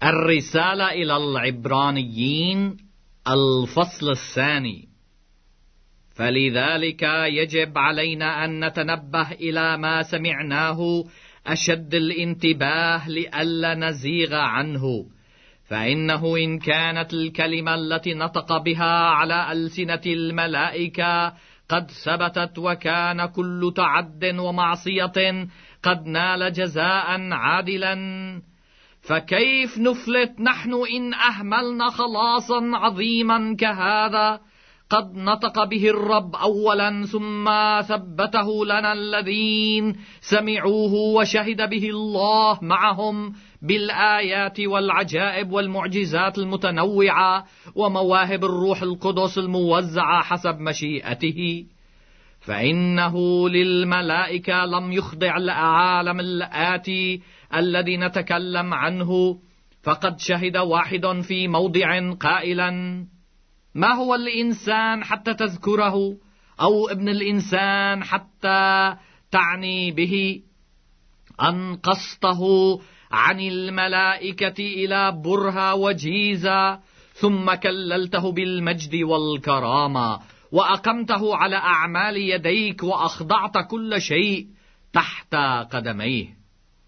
الرسالة إلى العبرانيين الفصل الثاني. فلذلك يجب علينا أن نتنبه إلى ما سمعناه أشد الانتباه لئلا نزيغ عنه، فإنه إن كانت الكلمة التي نطق بها على ألسنة الملائكة قد ثبتت، وكان كل تعد ومعصية قد نال جزاء عادلا، فكيف نفلت نحن إن أهملنا خلاصا عظيما كهذا قد نطق به الرب أولا ثم ثبته لنا الذين سمعوه وشهد به الله معهم بالآيات والعجائب والمعجزات المتنوعة ومواهب الروح القدس الموزعة حسب مشيئته. فإنه للملائكة لم يخضع العالم الآتي الذي نتكلم عنه، فقد شهد واحد في موضع قائلا: ما هو الإنسان حتى تذكره، أو ابن الإنسان حتى تعني به؟ أنقصته عن الملائكة إلى برهة وجيزة، ثم كللته بالمجد والكرامة، وأقمته على أعمال يديك، وأخضعت كل شيء تحت قدميه.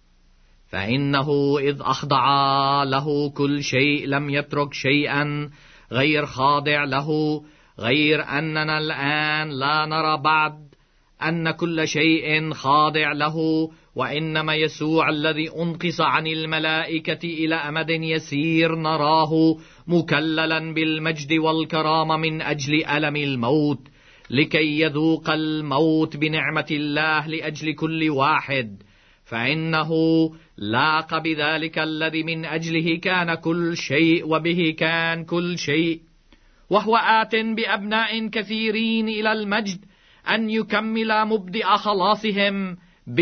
فإنه إذ أخضع له كل شيء لم يترك شيئا غير خاضع له، غير أننا الآن لا نرى بعد أن كل شيء خاضع له، وإنما يسوع الذي أنقص عن الملائكة إلى أمد يسير نراه مكللا بالمجد والكرامة من أجل ألم الموت، لكي يذوق الموت بنعمة الله لأجل كل واحد. فإنه لاق بذلك الذي من أجله كان كل شيء وبه كان كل شيء، وهو آت بأبناء كثيرين إلى المجد أن يكمل مبدئ خلاصهم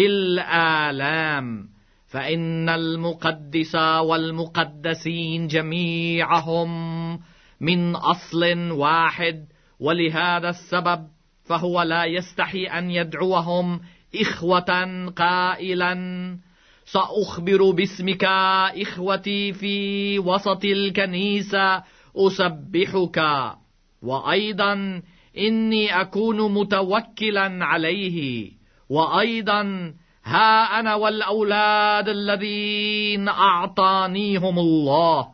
بالآلام. فإن المقدس والمقدسين جميعهم من أصل واحد، ولهذا السبب فهو لا يستحي أن يدعوهم إخوة قائلا: سأخبر باسمك إخوتي في وسط الكنيسة أسبحك، وأيضا إني أكون متوكلا عليه، وأيضا ها أنا والأولاد الذين أعطانيهم الله.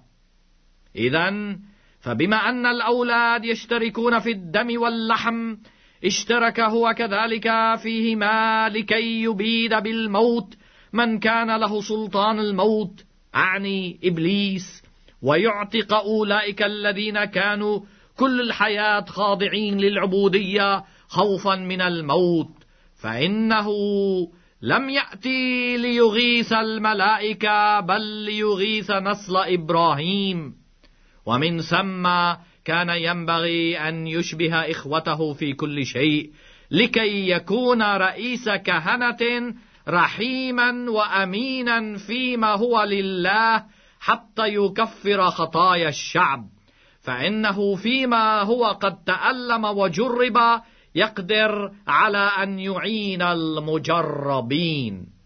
إذن فبما أن الأولاد يشتركون في الدم واللحم، اشترك هو كذلك فيهما لكي يبيد بالموت من كان له سلطان الموت، أعني إبليس، ويعتق أولئك الذين كانوا كل الحياة خاضعين للعبودية خوفا من الموت. فإنه لم يأتي ليغيث الملائكة بل ليغيث نسل إبراهيم، ومن ثم كان ينبغي أن يشبه إخوته في كل شيء، لكي يكون رئيس كهنة رحيما وأمينا فيما هو لله حتى يكفر خطايا الشعب. فإنه فيما هو قد تألم وجرب يقدر على أن يعين المجربين.